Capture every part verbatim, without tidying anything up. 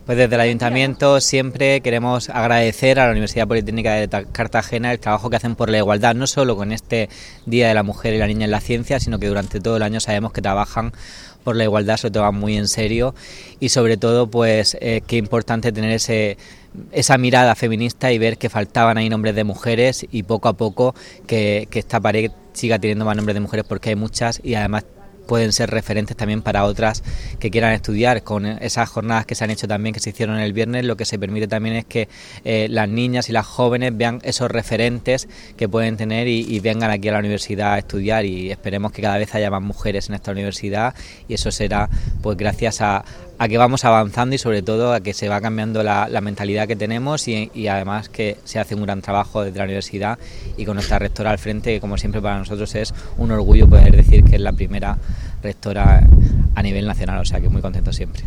Pues desde el Ayuntamiento siempre queremos agradecer a la Universidad Politécnica de Cartagena el trabajo que hacen por la igualdad, no solo con este Día de la Mujer y la Niña en la Ciencia, sino que durante todo el año sabemos que trabajan por la igualdad, se lo toman muy en serio y sobre todo pues eh, qué importante tener ese esa mirada feminista y ver que faltaban ahí nombres de mujeres y poco a poco que, que esta pared siga teniendo más nombres de mujeres porque hay muchas y además pueden ser referentes también para otras que quieran estudiar. Con esas jornadas que se han hecho también, que se hicieron el viernes, lo que se permite también es que eh, las niñas y las jóvenes vean esos referentes que pueden tener y, y vengan aquí a la universidad a estudiar, y esperemos que cada vez haya más mujeres en esta universidad, y eso será pues gracias a, a que vamos avanzando y sobre todo a que se va cambiando la, la mentalidad que tenemos y, y además que se hace un gran trabajo desde la universidad y con nuestra rectora al frente, que como siempre para nosotros es un orgullo poder decir que es la primera rectora a nivel nacional, o sea que muy contento siempre.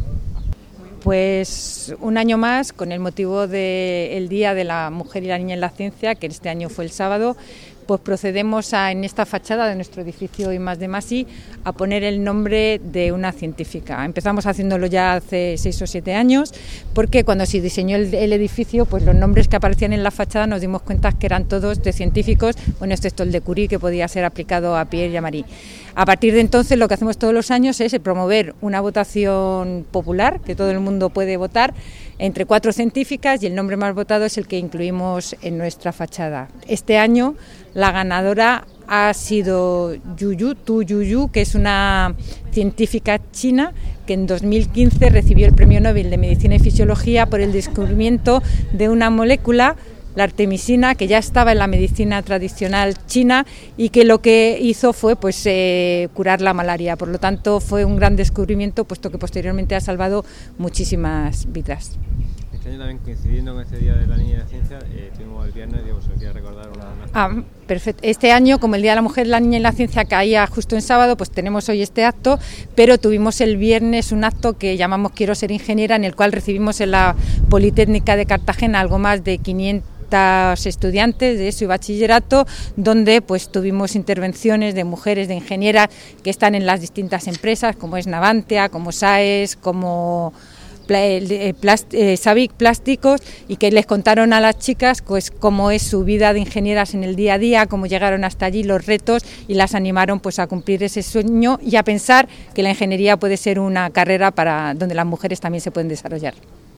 Pues un año más, con el motivo del Día de la Mujer y la Niña en la Ciencia, que este año fue el sábado, pues procedemos a, en esta fachada de nuestro edificio I más D más I, a poner el nombre de una científica. Empezamos haciéndolo ya hace seis o siete años, porque cuando se diseñó el, el edificio, pues los nombres que aparecían en la fachada nos dimos cuenta que eran todos de científicos, bueno, excepto el de Curie, que podía ser aplicado a Pierre y a Marie. A partir de entonces, lo que hacemos todos los años es promover una votación popular, que todo el mundo puede votar, entre cuatro científicas, y el nombre más votado es el que incluimos en nuestra fachada. Este año la ganadora ha sido Yuyu, Tu Yuyu, que es una científica china que en dos mil quince recibió el Premio Nobel de Medicina y Fisiología por el descubrimiento de una molécula, la artemisina, que ya estaba en la medicina tradicional china y que lo que hizo fue pues eh, curar la malaria. Por lo tanto, fue un gran descubrimiento, puesto que posteriormente ha salvado muchísimas vidas. Este año también, coincidiendo con este Día de la Niña y la Ciencia, eh, tuvimos el viernes, digo, se lo quiero recordar una, una... Ah, perfecto. Este año, como el Día de la Mujer, la Niña y la Ciencia caía justo en sábado, pues tenemos hoy este acto, pero tuvimos el viernes un acto que llamamos Quiero ser ingeniera, en el cual recibimos en la Politécnica de Cartagena algo más de quinientos estudiantes de su bachillerato, donde pues tuvimos intervenciones de mujeres, de ingenieras que están en las distintas empresas, como es Navantia, como SAES, como Sabic Plásticos, y que les contaron a las chicas pues cómo es su vida de ingenieras en el día a día, cómo llegaron hasta allí, los retos, y las animaron pues a cumplir ese sueño y a pensar que la ingeniería puede ser una carrera para donde las mujeres también se pueden desarrollar.